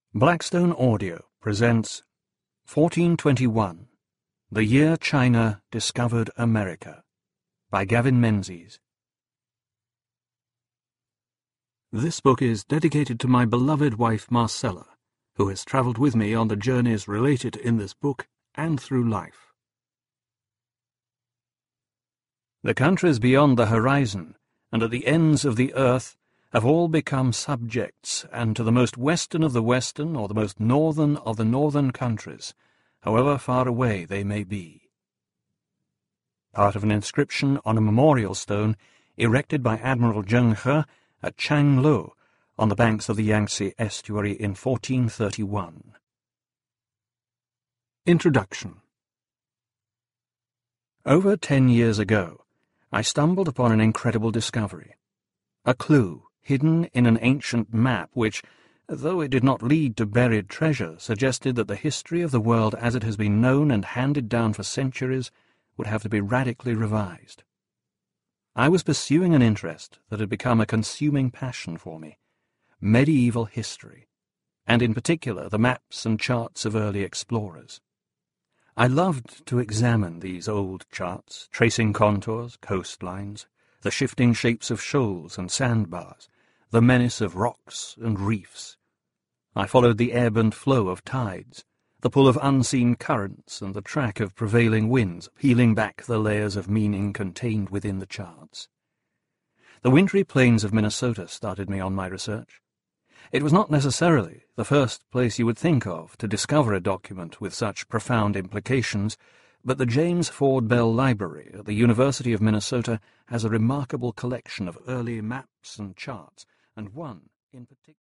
Blackstone Audio presents 1421, The Year China Discovered America, by Gavin Menzies. This book is dedicated to my beloved wife Marcella, who has travelled with me on the journeys related in this book and through life. The countries beyond the horizon and at the ends of the earth have all become subjects, and to the most western of the western, or the most northern of the northern countries, however far away they may be. Part of an inscription on a memorial stone erected by Admiral Zheng He at Changlou, on the banks of the Yangtze estuary in 1431. Introduction. Over 10 years ago, I stumbled upon an incredible discovery. A clue hidden in an ancient map which, though it did not lead to buried treasure, suggested that the history of the world as it has been known and handed down for centuries would have to be radically revised. I was pursuing an interest that had become a consuming passion for me: medieval history, and in particular the maps and charts of early explorers. I loved to examine these old charts, tracing contours, coastlines, the shifting shapes of shoals and sandbars, the menace of rocks and reefs. I followed the ebb and flow of tides, the pull of unseen currents and the track of prevailing winds, peeling back the layers of meaning contained within the charts. The wintry plains of Minnesota started me on my research. It was not necessarily the first place you would think of to discover a document with such profound implications, but the James Ford Bell Library at the University of Minnesota has a remarkable collection of early maps and charts, and one in particular.